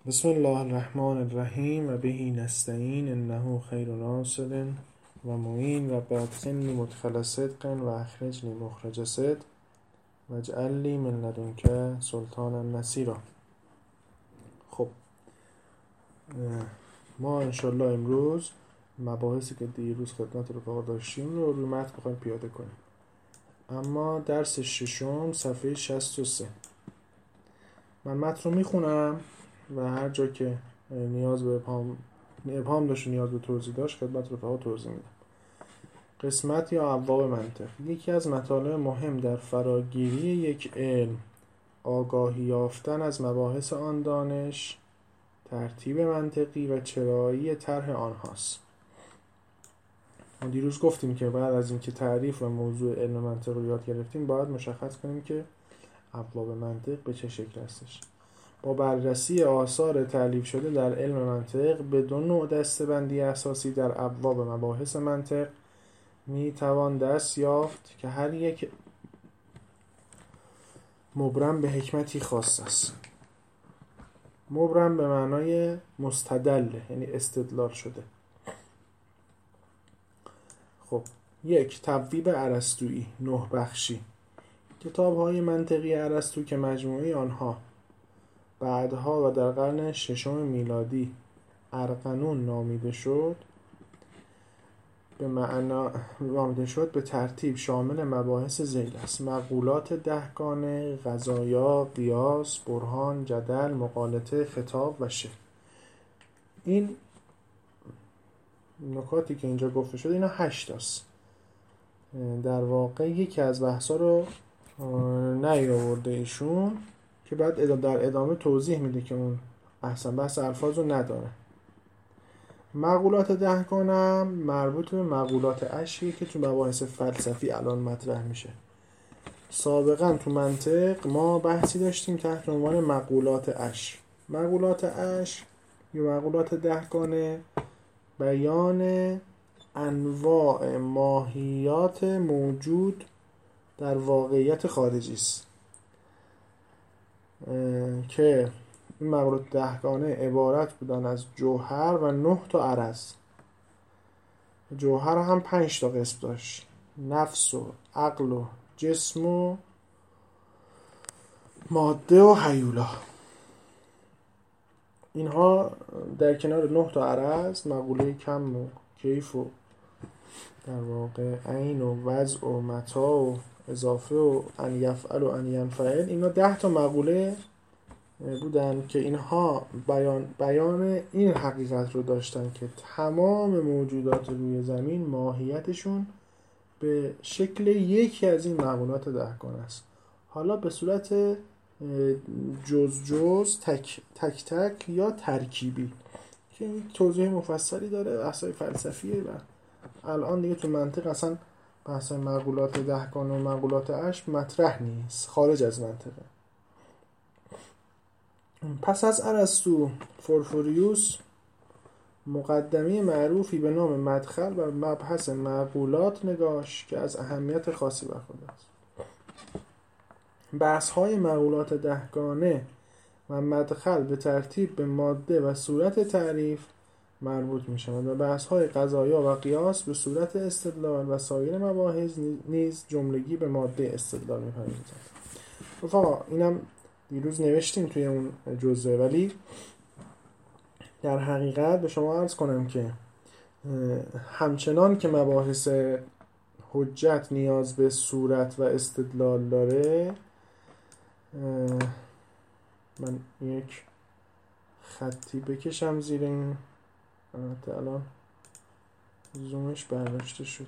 بسم الله الرحمن الرحیم و بهی نستعین انه خیر ناصر و معین رب ادخلنی مدخل صدق و اخرجنی مخرج صدق واجعل لی من لدنک سلطانا نصیرا. خب ما انشالله امروز مباحثی که دیروز خدمت رفقا داشتیم رو روی متن بخوایم پیاده کنیم. اما درس ششم صفحه 63. من متن رو میخونم و هر جا که نیاز به ابهام داشت و نیاز به توضیح داشت خدمت رفقا توضیح میدم. قسمت یا ابواب منطق. یکی از مطالب مهم در فراگیری یک علم آگاهی یافتن از مباحث آن دانش، ترتیب منطقی و چرایی طرح آنهاست. ما دیروز گفتیم که بعد از اینکه تعریف و موضوع علم منطق رو یاد گرفتیم باید مشخص کنیم که ابواب منطق به چه شکل هستش. با بررسی آثار تألیف شده در علم منطق به دو نوع دسته‌بندی اساسی در ابواب مباحث منطق می توان دست یافت که هر یک مبرم به حکمتی خاص است. مبرم به معنای مستدل، یعنی استدلال شده. خب، یک تبویب ارسطویی 9 بخشی. کتاب‌های منطقی ارسطو که مجموعه آنها بعدها و در قرن ششم میلادی ارقنون نامیده شد، به ترتیب شامل مباحث ذیل است: مقولات دهگانه، قضایا، قیاس، برهان، جدل، مغالطه، خطاب و شعر. این نکاتی که اینجا گفته شده اینا 8 است. در واقع یکی از بحثا رو نیاورده ایشون که بعد در ادامه توضیح میده که اون بحث الفاظ رو نداره. مقولات دهگانه مربوط به مقولات اشری که تو مباحث فلسفی الان مطرح میشه. سابقا تو منطق ما بحثی داشتیم تحت عنوان مقولات اشر. مقولات اشر یا مقولات دهگانه بیان انواع ماهیات موجود در واقعیت خارجی است که این مقولات دهگانه عبارت بودن از جوهر و 9 تا عرض. جوهر هم 5 تا قسم داشت: نفس و عقل و جسم و ماده و هیولا. اینها در کنار 9 تا عرض، مقوله کم و کیف و در واقع عین و وضع و متاع و اضافه و ان یفعل و ان ینفعل، اینا 10 تا مقوله بودن که اینها بیان این حقیقت رو داشتن که تمام موجودات روی زمین ماهیتشون به شکل یکی از این مقولات دهگانه است. حالا به صورت جز تک یا ترکیبی که توضیح مفصلی داره، بحثای فلسفیه و الان دیگه تو منطق اصلا بحثای مقولات دهگانه و مقولات اشر مطرح نیست، خارج از منطقه. پس از ارسطو، پورفیریوس مقدمه معروفی به نام مدخل بر مبحث مقولات نگاشت که از اهمیت خاصی برخوردار است. بحث‌های مقولات دهگانه و مدخل به ترتیب به ماده و صورت تعریف مربوط می‌شوند و بحث‌های قضایا و قیاس به صورت استدلال و سایر مباحث نیز جملگی به ماده استدلال می‌پردازند. رفقا اینم دیروز نوشتیم توی اون جزء، ولی در حقیقت به شما عرض کنم که همچنان که مباحث حجت نیاز به صورت و استدلال داره، من یک خطی بکشم زیر این، الان زومش برداشته شد.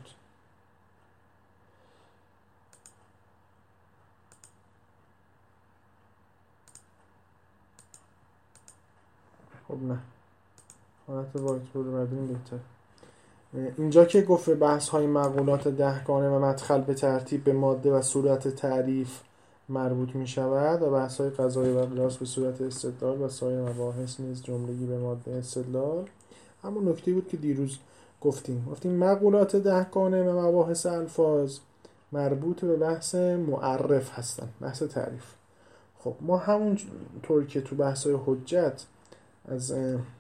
خب نه، حالت وایت بورد برداریم بهتر. اینجا که گفت بحث های مقولات دهگانه و مدخل به ترتیب به ماده و صورت تعریف مربوط می شود و بحث های قضایی و قیاس به صورت استدلال و سایر مباحث نیز جملگی به ماده استدلال، همون نکته بود که دیروز گفتیم مقولات دهگانه و مباحث الفاظ مربوط به بحث معرف هستن، بحث تعریف. خب ما همون طور که تو بحث های حجت از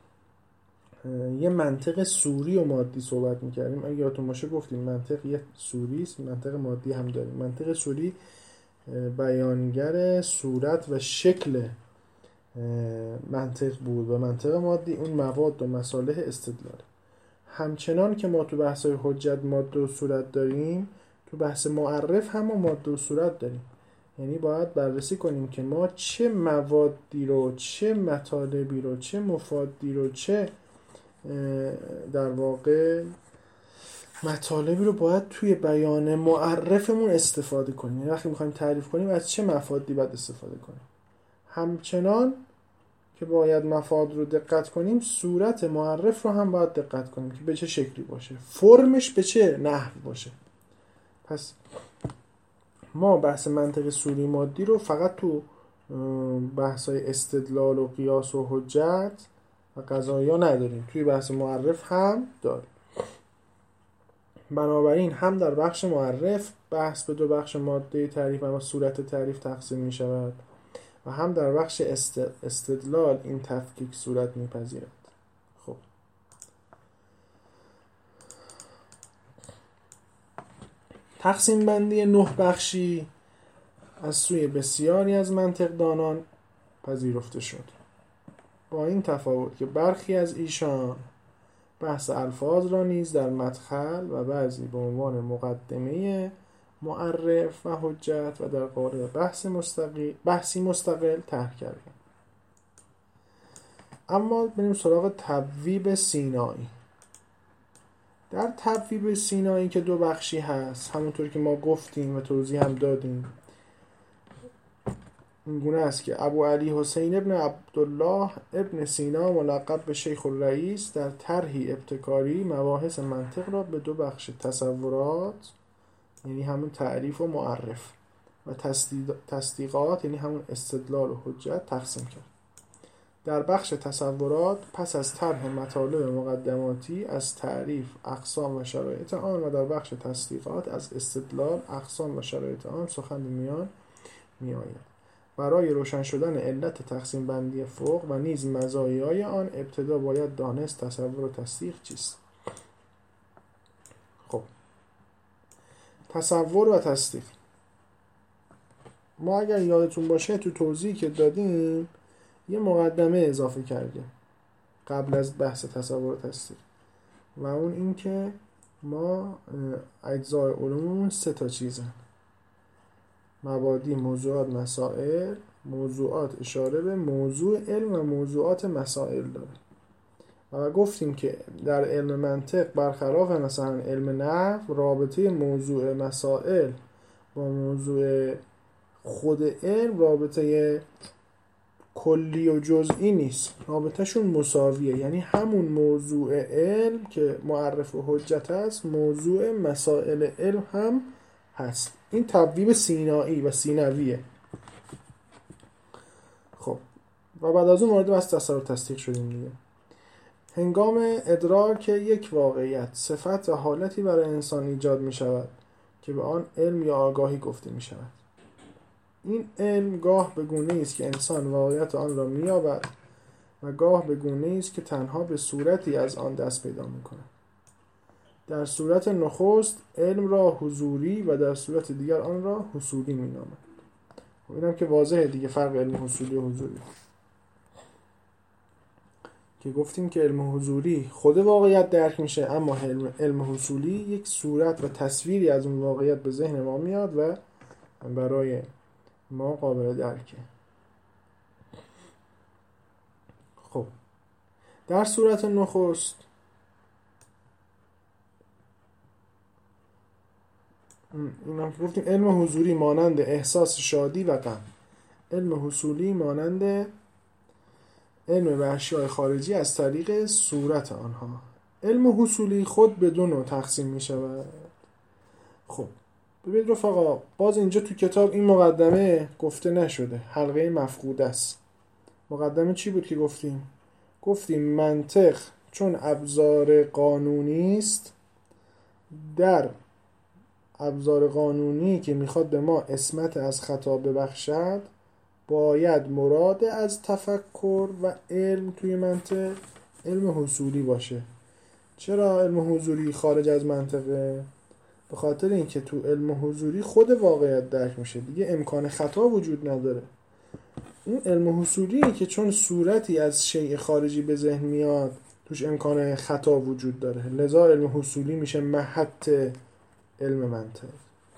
یه منطق صوری و مادی صحبت میکردیم. اگه یادتون باشه گفتیم منطق یه صوری است، منطق مادی هم داریم. منطق صوری بیانگر صورت و شکل منطق بود و منطق مادی اون مواد و مصالح استدلال. همچنان که ما تو بحث‌های حجت ماده و صورت داریم، تو بحث معرف هم ما ماده و صورت داریم. یعنی باید بررسی کنیم که ما چه موادی رو، چه مطالبی رو، چه مفادی رو، چه در واقع مطالبی رو باید توی بیان معرفمون استفاده کنیم. یعنی وقتی میخوایم تعریف کنیم از چه مفادی باید استفاده کنیم. همچنان که باید مفاد رو دقت کنیم، صورت معرف رو هم باید دقت کنیم که به چه شکلی باشه، فرمش به چه نحو باشه. پس ما بحث منطق صوری مادی رو فقط تو بحث‌های استدلال و قیاس و حجت و قضایا نداریم، توی بحث معرف هم داریم. بنابراین هم در بخش معرف بحث به دو بخش ماده تعریف و صورت تعریف تقسیم می شود و هم در بخش استدلال این تفکیک صورت می پذیرد. خب تقسیم بندی 9 بخشی از سوی بسیاری از منطقدانان پذیرفته شد، با این تفاوت که برخی از ایشان بحث الفاظ را نیز در مدخل و بعضی به عنوان مقدمه معرف و حجت و در قالب بحثی مستقل طرح کردند. اما بریم سراغ تبویب سینایی. در تبویب سینایی که دو بخشی هست، همونطور که ما گفتیم و توضیح هم دادیم، این گونه است که ابو علی حسین ابن عبدالله ابن سینا ملقب به شیخ الرئیس در طرحی ابتکاری مباحث منطق را به دو بخش تصورات، یعنی همون تعریف و معرف، و تصدیقات، یعنی همون استدلال و حجت، تقسیم کرد. در بخش تصورات پس از طرح مطالب مقدماتی از تعریف اقسام و شرایط آن و در بخش تصدیقات از استدلال اقسام و شرایط آن سخن میان میآید. برای روشن شدن علت تقسیم بندی فوق و نیز مزایای آن ابتدا باید دانست تصور و تصدیق چیست. خب تصور و تصدیق، ما اگر یادتون باشه تو توضیحی که دادیم یه مقدمه اضافه کردیم قبل از بحث تصور و تصدیق، و اون این که ما اجزای علوممون 3 تا چیزن: مبادی، موضوعات، مسائل. موضوعات اشاره به موضوع علم و موضوعات مسائل داره و گفتیم که در علم منطق برخلاف مثلا علم نحو رابطه موضوع مسائل با موضوع خود علم رابطه کلی و جزئی نیست، رابطه شون مساویه. یعنی همون موضوع علم که معرف و حجت هست، موضوع مسائل علم هم هست. این تبویب سینایی و سینویه. خب و بعد از اون وارد بحث تصور تصدیق شدیم دیگه. هنگام ادراک یک واقعیت صفت و حالتی برای انسان ایجاد می شود که به آن علم یا آگاهی گفته می شود. این علم گاه به گونه‌ای است که انسان واقعیت آن را می یابد و گاه به گونه‌ای است که تنها به صورتی از آن دست پیدا می کند. در صورت نخست علم را حضوری و در صورت دیگر آن را حصولی می نامد. اینم که واضحه دیگه فرق علم حصولی و حضوری، که گفتیم که علم حضوری خود واقعیت درک میشه، اما علم حصولی یک صورت و تصویری از اون واقعیت به ذهن ما میاد و برای ما قابل درکه. خب در صورت نخست اینم گفتیم علم حضوری مانند احساس شادی و غم، علم حصولی مانند علم به اشیاء خارجی از طریق صورت آنها. علم حصولی خود به 2 نوع تقسیم می شود. خب ببینید رفقا، باز اینجا تو کتاب این مقدمه گفته نشده، حلقه مفقود است. مقدمه چی بود که گفتیم منطق چون ابزار قانونی است، در ابزار قانونی که میخواد به ما عصمت از خطا ببخشد باید مراد از تفکر و علم توی منطق علم حصولی باشه. چرا علم حضوری خارج از منطقه؟ به خاطر اینکه تو علم حضوری خود واقعیت درک میشه، دیگه امکان خطا وجود نداره. این علم حصولی که چون صورتی از شیء خارجی به ذهن میاد توش امکان خطا وجود داره، لذا علم حصولی میشه محط علم منطق.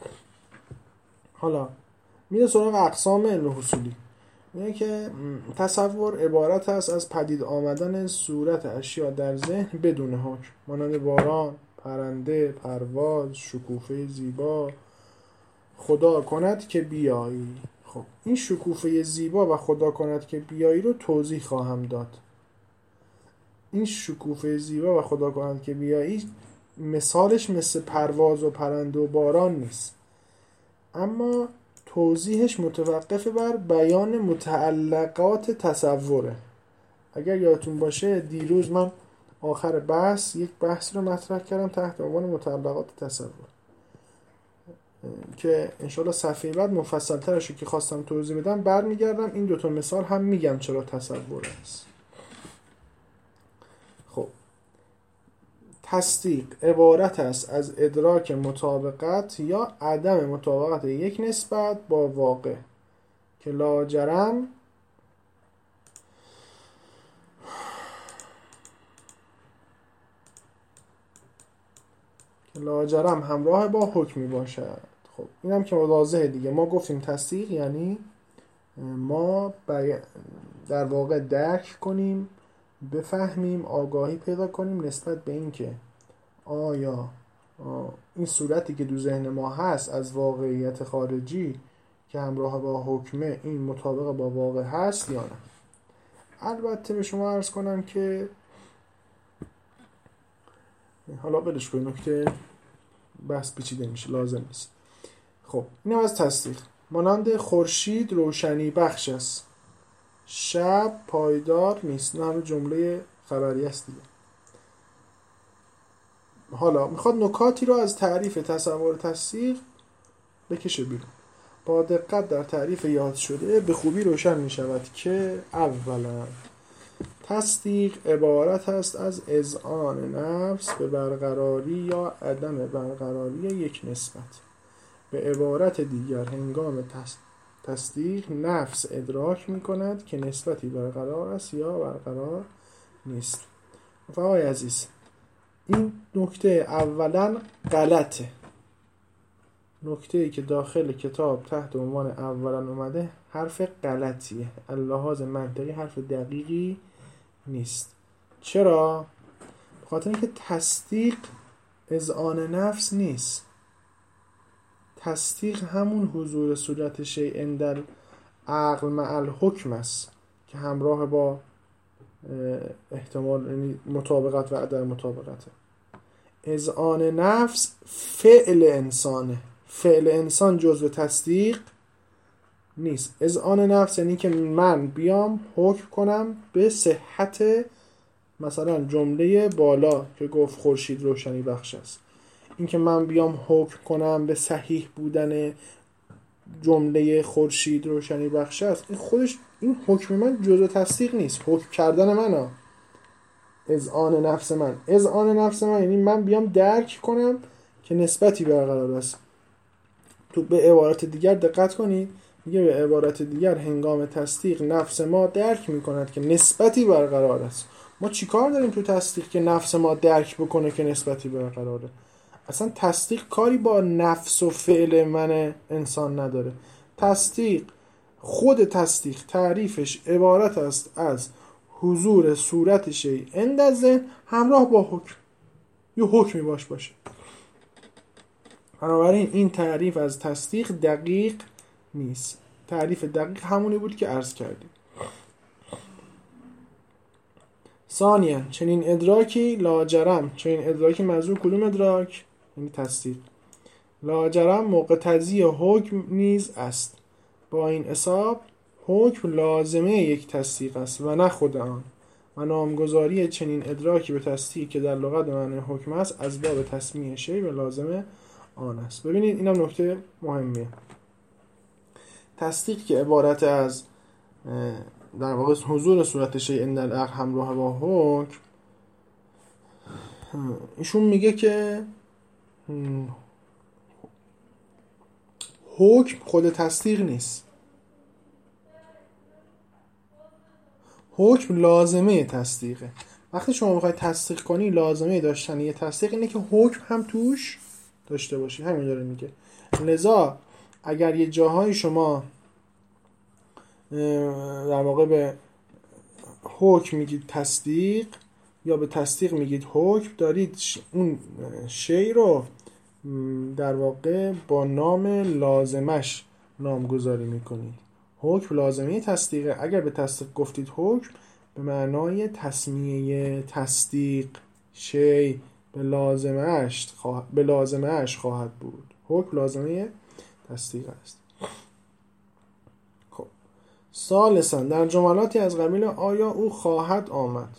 حالا میره سراغ اقسام علم حصولی. میگه که تصور عبارت است از پدید آمدن صورت اشیا در ذهن بدون حکم، مانند باران، پرنده، پرواز، شکوفه زیبا. خدا کند که بیایی. خب این شکوفه زیبا و خدا کند که بیایی رو توضیح خواهم داد. این شکوفه زیبا و خدا کند که بیایی مثالش مثل پرواز و پرنده و باران نیست، اما توضیحش متوقف بر بیان متعلقات تصوره. اگر یادتون باشه دیروز من آخر بحث یک بحث رو مطرح کردم تحت عنوان متعلقات تصور که انشالله صفحه بعد مفصل ترشو که خواستم توضیح بدم برمیگردم این دوتا مثال هم میگم چرا تصور است. خب تصدیق عبارت است از ادراک مطابقت یا عدم مطابقت یک نسبت با واقع که لاجرم همراه با حکمی باشد. خب اینم که واضحه دیگه. ما گفتیم تصدیق یعنی ما در واقع درک کنیم، بفهمیم، آگاهی پیدا کنیم نسبت به این که آیا این صورتی که دو ذهن ما هست از واقعیت خارجی که همراه با حکمه این مطابق با واقع هست یا نه. البته به شما عرض کنم که حالا بلش کنید، نکته بحث پیچیده میشه، لازم نیست. خب اینم از تصدیق. مانند خورشید روشنی بخش است، شب پایدار نیست. نه همه جمله خبری است دیگه. حالا میخواد نکاتی رو از تعریف تصور تصدیق بکشه بیرون. با دقت در تعریف یاد شده به خوبی روشن میشود که اولا تصدیق عبارت است از اذعان نفس به برقراری یا عدم برقراری یک نسبت. به عبارت دیگر هنگام تصدیق نفس ادراک می کند که نسبتی برقرار است یا برقرار نیست. رفقای عزیز این نکته اولا غلطه. نکته‌ای که داخل کتاب تحت عنوان اولا اومده حرف غلطیه، اللحاظ منطقی حرف دقیقی نیست. چرا؟ بخاطر اینکه تصدیق اذعان نفس نیست. تصدیق همون حضور صورت شیء در عقل مع الحکم است که همراه با احتمال مطابقت و عدم مطابقته. اذعان نفس فعل انسانه. فعل انسان جزو تصدیق نیست. اذعان نفس یعنی که من بیام حکم کنم به صحت مثلا جمله بالا که گفت خورشید روشنی بخش است. این که من بیام حکم کنم به صحیح بودن جمله خورشید روشنی بخش است، این خودش این حکم من جزء تصدیق نیست. حکم کردن منه. اذعان نفس من، اذعان نفس من یعنی من بیام درک کنم که نسبتی برقرار است. تو به عبارت دیگر دقت کنید، میگه به عبارت دیگر هنگام تصدیق نفس ما درک میکند که نسبتی برقرار است. ما چیکار داریم تو تصدیق که نفس ما درک بکنه که نسبتی برقراره؟ اصلا تصدیق کاری با نفس و فعل من انسان نداره. تصدیق، خود تصدیق تعریفش عبارت است از حضور صورت شیء عند ذهن همراه با حکم، یه حکمی باشه. بنابراین این تعریف از تصدیق دقیق نیست. تعریف دقیق همونی بود که عرض کردیم. ثانیاً چنین ادراکی لاجرم، چنین ادراکی منظور کدوم ادراک؟ یعنی تصدیق. لاجرم مقتضی حکم نیز است. با این حساب حکم لازمه یک تصدیق است و نه خود آن، و نامگذاری چنین ادراکی به تصدیق که در لغت معنی حکم است از باب تسمیه شیء به لازمه آن است. ببینید اینم نکته مهمیه. تصدیق که عبارت از در واقع حضور صورت شیء عند العقل همراه با حکم، ایشون میگه که حکم خود تصدیق نیست، حکم لازمه تصدیقه. وقتی شما بخواید تصدیق کنی، لازمه داشتن یه تصدیق اینه که حکم هم توش داشته باشی. همین داره میگه. لذا اگر یه جاهای شما در واقع به حکم میگید تصدیق یا به تصدیق میگید حکم، دارید اون شی رو در واقع با نام لازمش نامگذاری میکنید. حکم لازمه تصدیقه. اگر به تصدیق گفتید حکم، به معنای تسمیه تصدیق شی به لازمه‌اش خواهد بود. حکم لازمه تصدیق است. خب ثالثاً در جملاتی از قبیل آیا او خواهد آمد،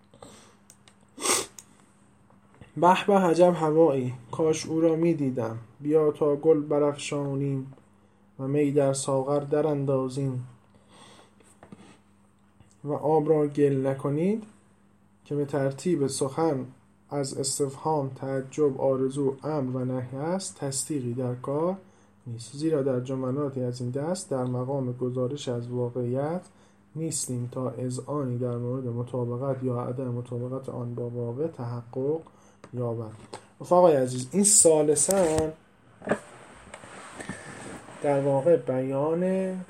به به عجب هوایی، کاش او را می دیدم، بیا تا گل برافشانیم و می در ساغر در اندازیم و آب را گل نکنید، که به ترتیب سخن از استفهام، تعجب، آرزو، امر و نهی است، تصدیقی در کار نیست. زیرا در جملاتی از این دست در مقام گزارش از واقعیت نیستیم تا اذعانی در مورد مطابقت یا عدم مطابقت آن با واقع تحقق یابد. رفقای عزیز، این ثالثاً در واقع بیان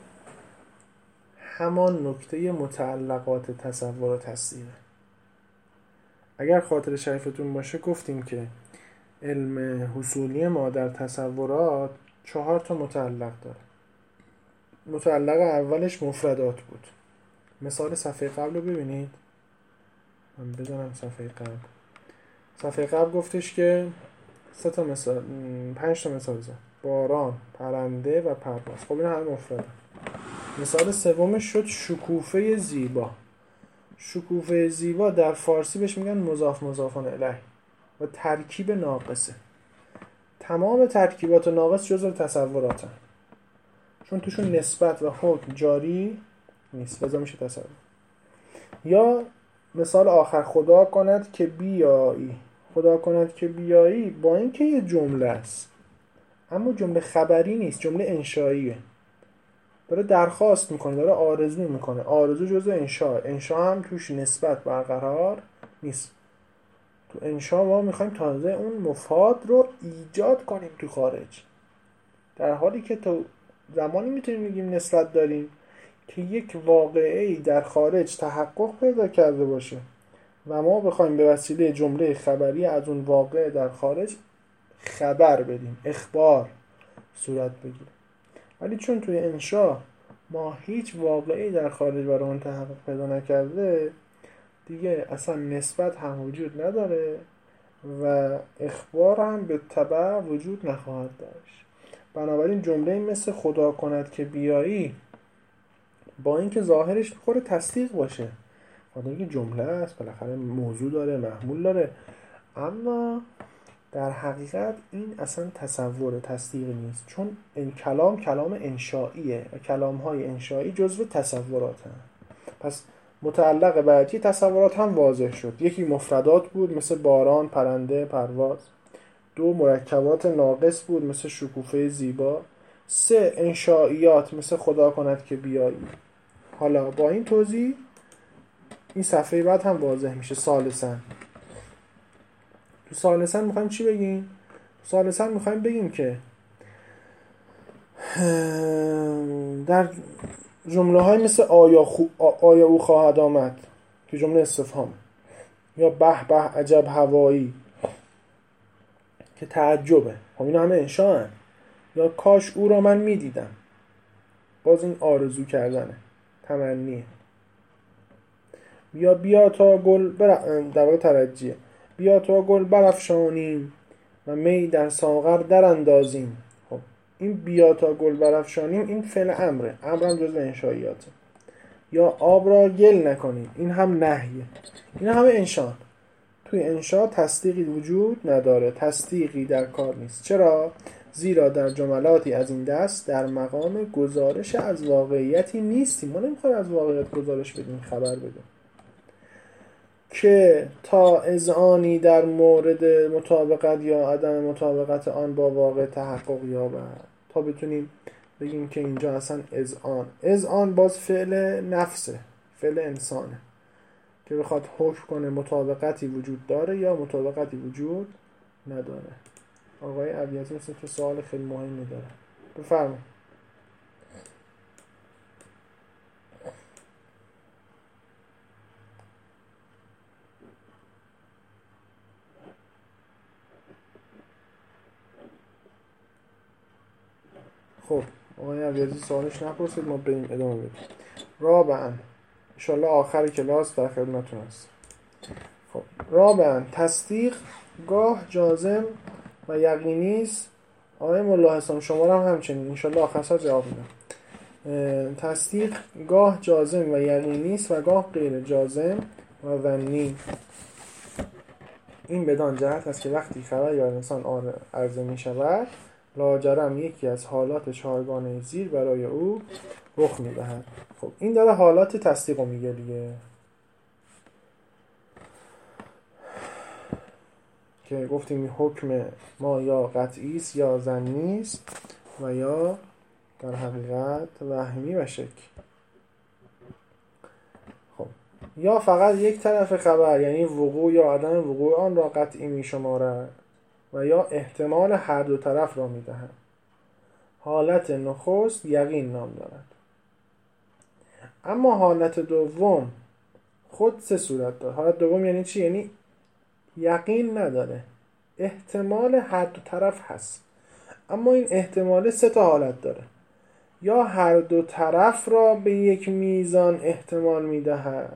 همان نکته متعلقات تصور و تصدیق. اگر خاطر شریفتون باشه گفتیم که علم حصولی ما در تصورات 4 متعلق داره. متعلق اولش مفردات بود. مثال صفحه قبل رو ببینید. من بزنم صفحه قبل. صفحه قبل گفتش که 5 مثال زد: باران، پرنده و پرواز. خب این همه مفرده. مثال سومش شد شکوفه زیبا. شکوفه زیبا در فارسی بهش میگن مضاف مضافان الیه و ترکیب ناقصه. تمام ترکیبات ناقص جزء تصوراتن، چون توشون نسبت و حکم جاری نیست، لذا میشه تصور. یا مثال آخر: خدا کند که بیایی. خدا کند که بیایی با اینکه یه جمله است، اما جمله خبری نیست، جمله انشاییه. داره درخواست میکنه، داره آرزو میکنه. آرزو جزء انشاء. انشاء هم توش نسبت برقرار نیست. تو انشاء ما میخوایم تازه اون مفاد رو ایجاد کنیم تو خارج، در حالی که تو زمانی میتونیم بگیم نسبت داریم که یک واقعه‌ای در خارج تحقق پیدا کرده باشه و ما بخوایم به وسیله جمله خبری از اون واقع در خارج خبر بدیم، اخبار صورت بگیره. ولی چون توی انشاء ما هیچ واقعی در خارج برای اون تحقق پیدا نکرده، دیگه اصلا نسبت هم وجود نداره و اخبار هم به تبع وجود نخواهد داشت. بنابراین جمله مثل خدا کند که بیایی، با اینکه ظاهرش میخوره تصدیق باشه، خدا اینکه جمله است، بالاخره موضوع داره، محمول داره، اما در حقیقت این اصلا تصور تصدیق نیست، چون این کلام انشائیه و کلام‌های انشائی جزو تصورات هم. پس متعلق بعدی تصورات هم واضح شد. یکی مفردات بود مثل باران، پرنده، پرواز. 2 مرکبات ناقص بود مثل شکوفه زیبا. 3 انشائیات مثل خدا کند که بیایی. حالا با این توضیح این صفحه بعد هم واضح میشه. ثالثاً میخوایم چی بگیم؟ ثالثاً میخوایم بگیم که در جمله های مثل آیا او خواهد آمد که جمله استفهام، یا به به عجب هوایی که تعجبه، خب اینا همه انشاءن. یا کاش او را من میدیدم، باز این آرزو کردنه، تمنیه. یا بیا تا گل در واقع ترجیه، بیا تا گل برافشانیم و می در ساغر در اندازیم. خب این بیا تا گل برافشانیم این فعل امره، امرم جزو انشائیاته. یا آب را گل نکنیم، این هم نهیه. این همه انشاء. توی انشاء تصدیقی وجود نداره، تصدیقی در کار نیست. چرا؟ زیرا در جملاتی از این دست در مقام گزارش از واقعیتی نیستیم. ما نمیخوایم از واقعیت گزارش بدیم، خبر بدیم که تا اذعانی در مورد مطابقت یا عدم مطابقت آن با واقع تحقق یابد. تا بتونیم بگیم که اینجا اصلا اذعان باز فعل نفسه، فعل انسانه که بخواد حکم کنه مطابقتی وجود داره یا مطابقتی وجود نداره. آقای ابیضی مثل تو سوال خیلی مهمی داره، بفرمایید. خب آقای ابیضی سوالش نپرسید، ما بریم ادامه بدیم. رابعاً انشالله آخر کلاس در خدمتتون هست. خب رابعاً تصدیق گاه جازم و یقینی است. آقای ملا حسام شما رو هم همچنین انشالله آخر سال جواب میدم. تصدیق گاه جازم و یقینی است و گاه غیر جازم و ظنی. این بدان جهت است که وقتی خبر یا انسان عرضه می شود لاجرم یکی از حالات چهارگانه زیر برای او رخ می دهد. خب این داره حالات تصدیق رو میگه دیگه، که گفتیم حکم ما یا قطعی است یا ظنی است و یا در حقیقت وهمی و شک. خب یا فقط یک طرف خبر یعنی وقوع یا عدم وقوع آن را قطعی می شمارد و یا احتمال هر دو طرف را می دهد. حالت نخست یقین نام دارد. اما حالت دوم خود سه صورت داره. حالت دوم یعنی چی؟ یعنی یقین نداره، احتمال هر دو طرف هست، اما این احتمال سه تا حالت داره. یا هر دو طرف را به یک میزان احتمال میدهد،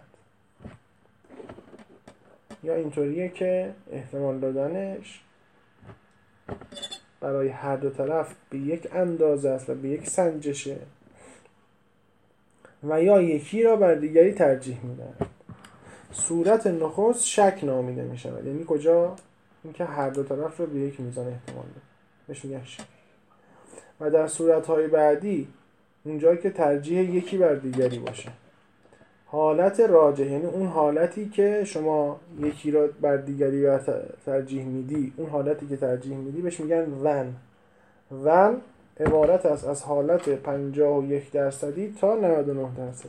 یا اینطوریه که احتمال دادنش برای هر دو طرف به یک اندازه است و به یک سنجشه، و یا یکی را بر دیگری ترجیح میدهد. صورت نخست شک نامیده می شود. یعنی کجا؟ اینکه هر دو طرف را به یک میزان احتمال ده، بهش میگن شک. و در صورت‌های بعدی اونجایی که ترجیح یکی بر دیگری باشه. حالت راجح یعنی اون حالتی که شما یکی را بر دیگری ترجیح میدی، اون حالتی که ترجیح میدی بهش میگن ون عبارت است از حالت 51% تا 99%.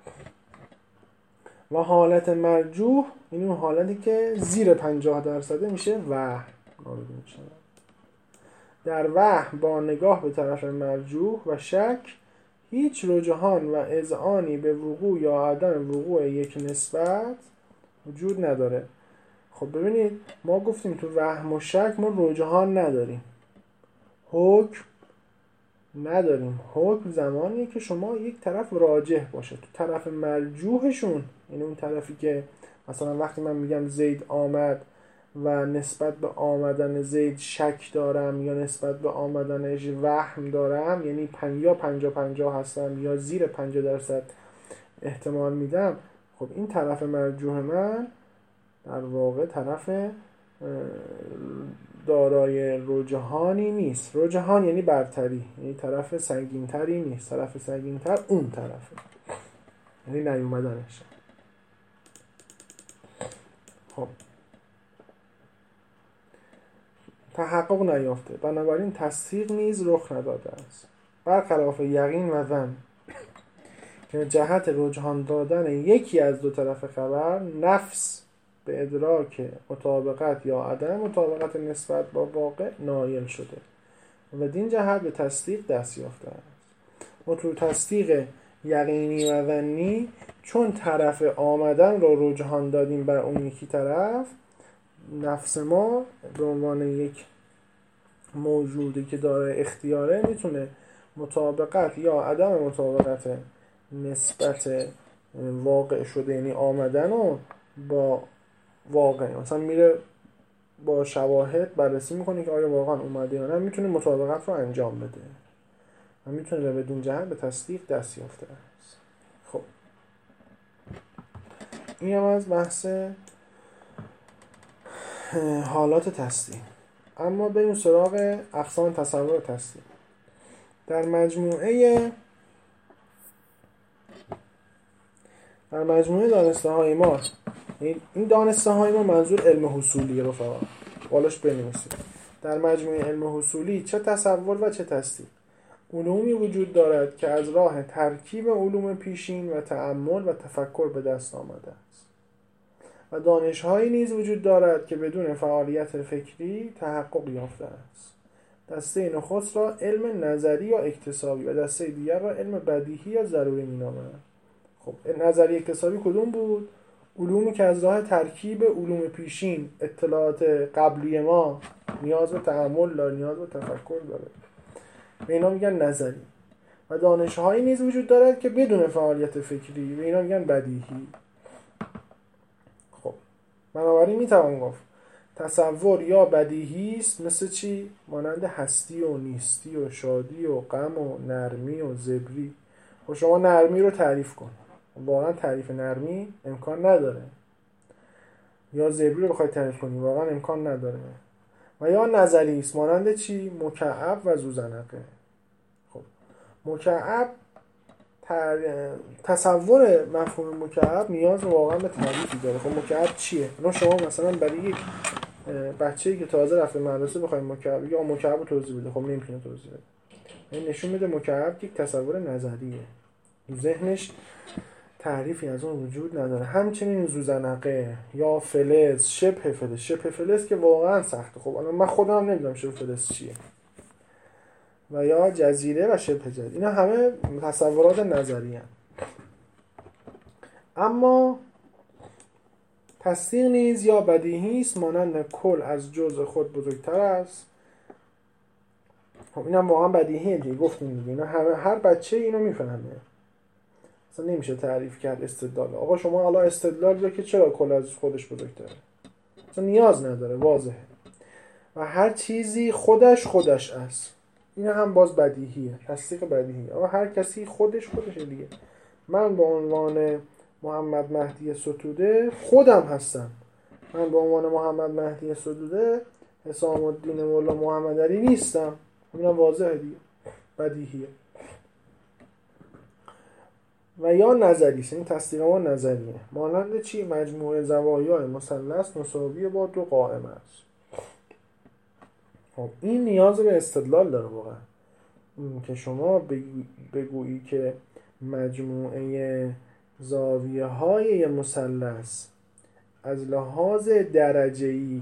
و حالت مرجوح یعنی اون حالتی که زیر 50% میشه وهم نامیده میشه. در وهم با نگاه به طرف مرجوح و شک هیچ رجحان و اذعانی به وقوع یا عدم وقوع یک نسبت وجود نداره. خب ببینید ما گفتیم تو وهم و شک ما رجحان نداریم، حکم نداریم. حکم زمانیه که شما یک طرف راجح باشه. تو طرف مرجوحشون یعنی اون طرفی که مثلا وقتی من میگم زید آمد و نسبت به آمدن زید شک دارم یا نسبت به آمدنش وهم دارم، یعنی یا 50-50 هستم یا زیر 50% احتمال میدم، خب این طرف مرجوح من در واقع طرف دارای رجحانی نیست. رجحان یعنی برتری، یعنی طرف سنگینتری نیست. طرف سنگینتر اون طرفه، یعنی نیومدنش. خب تحقق نیافته، بنابراین تصدیق نیز رخ نداده است. برخلاف یقین و ظن که جهت رجحان دادن یکی از دو طرف خبر نفس به ادراک مطابقت یا عدم مطابقت نسبت با واقع نائل شده و دین جهت به تصدیق دست یافته است. ما تو تصدیق یقینی و ظنی چون طرف آمدن رو رجحان دادیم بر اون یکی طرف، نفس ما به عنوان یک موجودی که داره اختیاره میتونه مطابقت یا عدم مطابقت نسبت واقع شده یعنی آمدن رو با واقع مثلا میره با شواهد بررسی میکنه که آیا واقعا اومده یا نه، میتونه مطابقت رو انجام بده و میتونه بدون جهت به تصدیق دست یافته است. خب این هم از بحث حالات تصدیق. اما بریم سراغ اقسام تصور و تصدیق. در مجموعه دانسته های ما، این دانسته های ما منظور علم حصولی رفقا، بالاش بنویسید. در مجموعه علم حصولی چه تصور و چه تصدیق علومی وجود دارد که از راه ترکیب علوم پیشین و تأمل و تفکر به دست آمده است و دانش‌هایی نیز وجود دارد که بدون فعالیت فکری تحقق یافته است. دسته نخست را علم نظری یا اکتسابی و دسته دیگر را علم بدیهی یا ضروری می‌نامند. خب نظری اکتسابی کدوم بود؟ علومی که از راه ترکیب علوم پیشین، اطلاعات قبلی ما نیاز به تأمل داره، نیاز به تفکر داره، به اینا میگن نظری. و دانش‌هایی نیز وجود دارد که بدون فعالیت فکری، به اینا میگن بدیهی. خب بنابراین میتوان گفت تصور یا بدیهی است، مثل چی؟ مانند هستی و نیستی و شادی و غم و نرمی و زبری. خب شما نرمی رو تعریف کن، واقعا تعریف نرمی امکان نداره. یا زبری رو بخوای تعریف کنی واقعا امکان نداره. و یا نظری است، مانند چی؟ مکعب و زوزنقه. خب مکعب، تصور مفهوم مکعب نیاز واقعا به تعریفی داره. خب مکعب چیه؟ الان شما مثلا برای یک بچه‌ای که تازه رفته مدرسه بخواید مکعب یا مکعب رو توضیح بده، خب نمیتونه توضیح بده. این نشون میده مکعب یک تصور نظریه، ذهنش تعریفی از اون وجود نداره. همچنین زوزنقه یا فلز، شبه فلز که واقعا سخته. خب الان من خودم نمیدونم شبه فلز چیه. و یا جزیره و شبه جزیره، اینا همه تصورات نظری هستند. اما تصدیق نیز یا بدیهی است، مانند کل از جزء خود بزرگتر است. خب اینم واقعا بدیهیه دیگه، گفتیم دیگه، اینا همه هر بچه اینو میفهمه. اصلا نمیشه تعریف کرد استدلال. آقا شما حالا استدلال بگید که چرا کل از خودش بزرگتره، اصلا نیاز نداره، واضحه. و هر چیزی خودش است، این هم باز بدیهیه، تصدیق بدیهیه. آقا هر کسی خودشه دیگه. من به عنوان محمد مهدی ستوده خودم هستم، من به عنوان محمد مهدی ستوده حسام الدین مولا محمد علی نیستم. اینم واضحه دیگه، بدیهیه. و یا نظری است، این تصدیق ما نظریه، مانند چی؟ مجموعه زوایای مثلث مساوی با دو قائم است. خب این نیاز به استدلال داره واقعا، که شما بگویی که مجموعه زاویه های مثلث از لحاظ درجه‌ای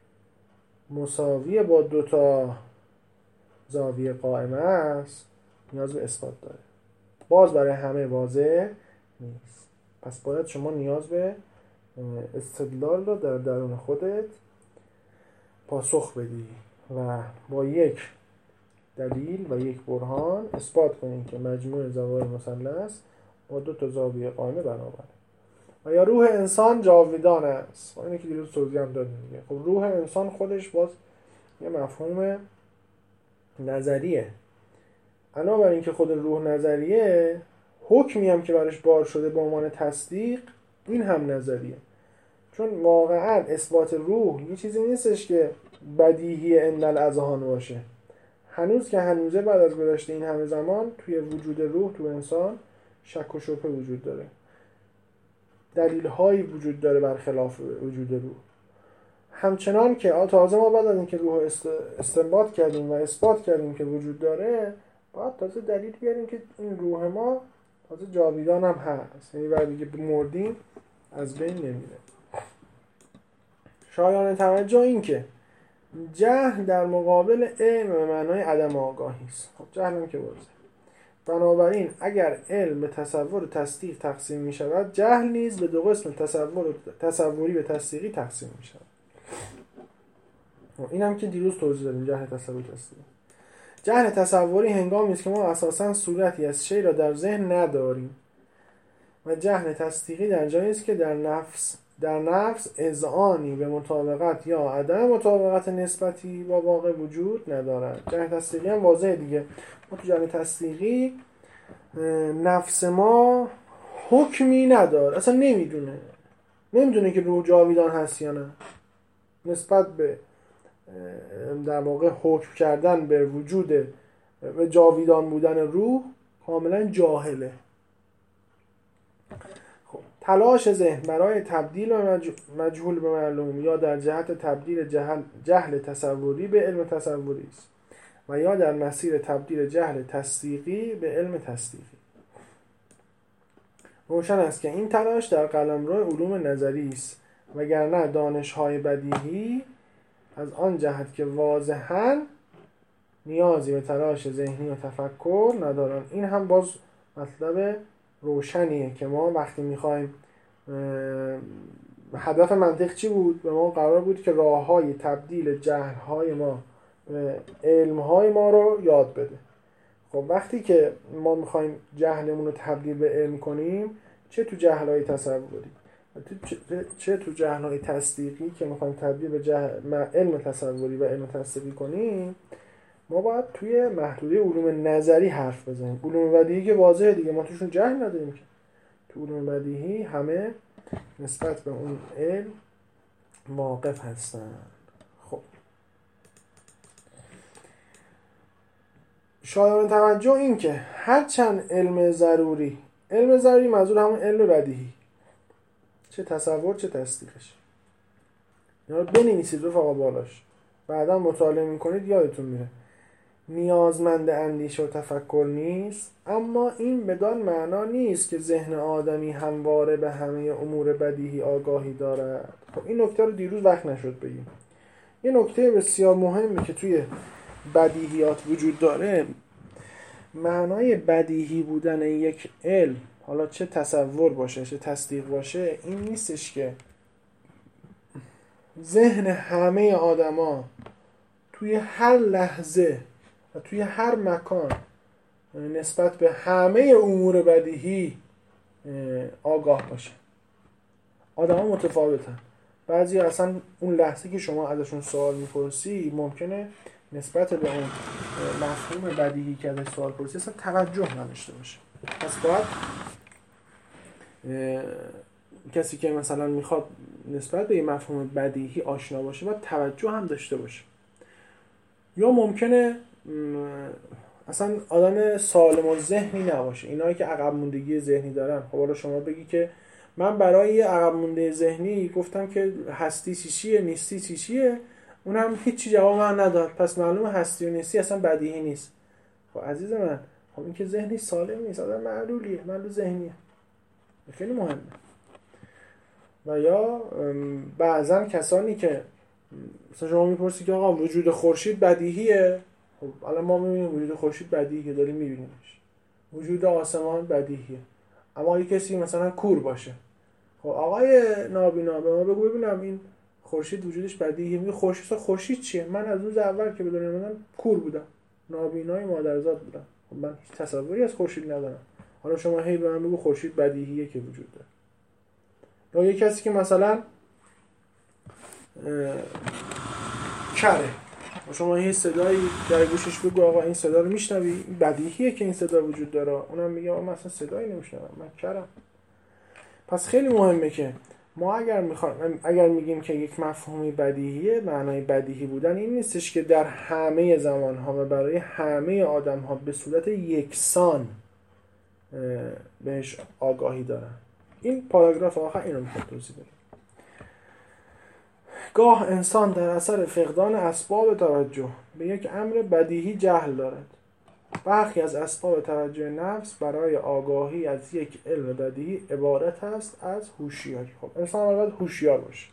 مساوی با دو تا زاویه قائمه است، نیاز به اثبات داره. باز برای همه واضح نیست. پس باید شما نیاز به استدلال رو در درون خودت پاسخ بدی و با یک دلیل و یک برهان اثبات کنید که مجموع زوایای مثلث با دو تا زاویه قائمه برابره. و یا روح انسان جاودان است. اینه که دیروز توضیح هم دادیم دیگه. خب روح انسان خودش باز یه مفهوم نظریه. علاوه بر اینکه خود روح نظریه، حکمی هم که برش بار شده به عنوان تصدیق، این هم نظریه. چون واقعا اثبات روح یه چیزی نیستش که بدیهی عند الاذهان باشه. هنوز که هنوزه، بعد از گذشته این همه زمان، توی وجود روح تو انسان شک و شبهه وجود داره، دلیل هایی وجود داره برخلاف وجود روح. همچنان که تازه ما بعد از اینکه روح استنباط کردیم و اثبات کردیم که وجود داره، باید تازه دلیل بیاریم که این روح ما تازه جاویدان هم هست، یعنی بعد دیگه مردیم از بین نمیره. شایان توجه این که جهل در مقابل علم به معنای عدم آگاهی است. خب جهل هم که واضحه. بنابراین اگر علم به تصور و تصدیق تقسیم می شود، جهل نیز به دو قسم تصوری و تصدیقی تقسیم می شود. این هم که دیروز توضیح دادیم، جهل تصوری تصدیقی. جهل تصوری هنگامی است که ما اساساً صورتی از شی را در ذهن نداریم، و جهل تصدیقی در جایی است که در نفس اذعانی به مطابقت یا عدم مطابقت نسبتی با واقع وجود ندارد. جهل تصدیقی هم واضحه دیگه. ما تو جهل تصدیقی نفس ما حکمی نداره، اصلا نمیدونه که روح جاویدان هست یا نه، نسبت به در واقع حکم کردن به وجود و جاویدان بودن روح کاملا جاهله. خب تلاش ذهن برای تبدیل مجهول به معلوم یا در جهت تبدیل جهل تصوری به علم تصوری است و یا در مسیر تبدیل جهل تصدیقی به علم تصدیقی. روشن است که این تلاش در قلمرو علوم نظری است، وگرنه دانش‌های بدیهی از آن جهت که واضحاً نیازی به تلاش ذهنی و تفکر ندارند. این هم باز مطلب روشنیه که ما وقتی میخوایم، هدف منطق چی بود؟ به ما قرار بود که راه‌های تبدیل جهل‌های ما به علم‌های ما رو یاد بده. خب وقتی که ما میخوایم جهلمون رو تبدیل به علم کنیم، چه تو جهل‌های تصوری چه تو جهل‌های تصدیقی که میخوایم تبدیل به علم تصوری و علم تصدیقی کنیم، ما باید توی محدوده علوم نظری حرف بزنیم. علوم بدیهی که واضحه دیگه، ما توشون جهل نداریم که. تو علوم بدیهی همه نسبت به اون علم واقف هستن. خب شایان توجه این که هرچند علم ضروری منظور همون علم بدیهی، چه تصور چه تصدیقش، اینا رو بنویسید رفقا بالاش، بعدا مطالعه میکنید یادتون میره، نیازمند اندیشه و تفکر نیست، اما این بدان معنا نیست که ذهن آدمی همواره به همه امور بدیهی آگاهی دارد. خب این نکته رو دیروز وقت نشد بگیم. یه نکته بسیار مهمی که توی بدیهیات وجود داره، معنای بدیهی بودن یک علم، حالا چه تصور باشه چه تصدیق باشه، این نیستش که ذهن همه آدما توی هر لحظه و توی هر مکان نسبت به همه امور بدیهی آگاه باشه. آدما متفاوتن. بعضی اصلا اون لحظه که شما ازشون سوال میپرسی ممکنه نسبت به اون مفهوم بدیهی که ازش سوال پرسی اصلا توجه نداشته باشه. پس باید کسی که مثلا میخواد نسبت به این مفهوم بدیهی آشنا باشه باید توجه هم داشته باشه. یا ممکنه اصلا آدم سالم و ذهنی نباشه. اینایی که عقب موندگی ذهنی دارن، خب حالا شما بگی که من برای عقب مونده ذهنی گفتم که هستی چیه نیستی چیه، اونم هیچی جواب من نداد، پس معلومه هستی و نیستی اصلا بدیهی نیست. خب عزیز من، خب این که ذهنی سالم نیست، آدم معلولیه، معلول ذهنیه، خیلی مهمه. و یا بعضن کسانی که مثلا شما میپرسی که آقا وجود خورشید بدیهیه، خب الان ما میبینیم وجود خورشید بدیهیه که داریم میبینیمش، وجود آسمان بدیهیه، اما اگه کسی مثلا کور باشه، خب آقای نابینا به ما بگو ببینم این خورشید وجودش بدیهیه، میگه خورشید چیه؟ من از روز اول که به دنیا اومدم کور بودم، نابینای مادرزاد بودم، خب من هیچ تصوری از خورشید ندارم، حالا شما هی به من بگو خورشید بدیهیه که وجود داره. یا یه کسی که مثلا کره، شما یه صدایی در گوشش بگو آقا این صدا رو میشنوی؟ بدیهیه که این صدا وجود داره، اونم میگه من اصلا صدایی نمیشنوم، من کرم. پس خیلی مهمه که ما اگر میگیم که یک مفهومی بدیهیه، معنای بدیهی بودن این نیستش که در همه زمانها و برای همه آدمها به صورت یکسان بهش آگاهی دارن. این پاراگراف آخر اینو میخواد توضیح بده. گاه انسان در اثر فقدان اسباب توجه به یک امر بدیهی جهل دارد. برخی از اسباب توجه نفس برای آگاهی از یک علم بدیهی عبارت است از هوشیاری. خب انسان باید هوشیار باشه،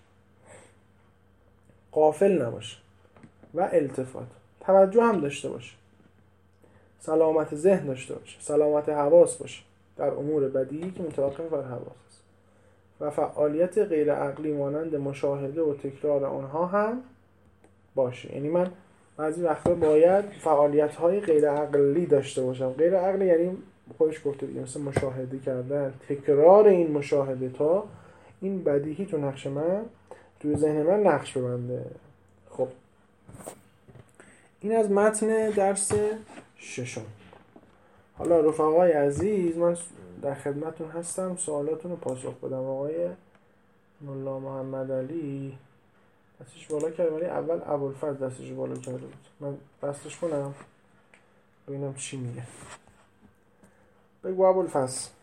غافل نباشه و التفات، توجه هم داشته باشه، سلامت ذهن داشته باشه، سلامت حواس باشه در امور بدیهی که متوقف بر حواس است و فعالیت غیر عقلی مانند مشاهده و تکرار آنها هم باشه. یعنی من بعضی وقتا باید فعالیت‌های غیر عقلی داشته باشم. غیر عقلی یعنی خودش گفته دیگه، مثل مشاهده کردن، تکرار این مشاهده تا این بدیهی تو نقش من، تو ذهن من نقش ببنده. خب این از متن درس 6. حالا رفقای عزیز، من در خدمتتون هستم، سوالاتون رو پاسخ بدم. آقای ملا محمد علی دستش بالا کرد، ولی اول ابوالفضل دستش بالا کرده بود. من بستش کنم ببینم چی میگه. بگو ابوالفضل.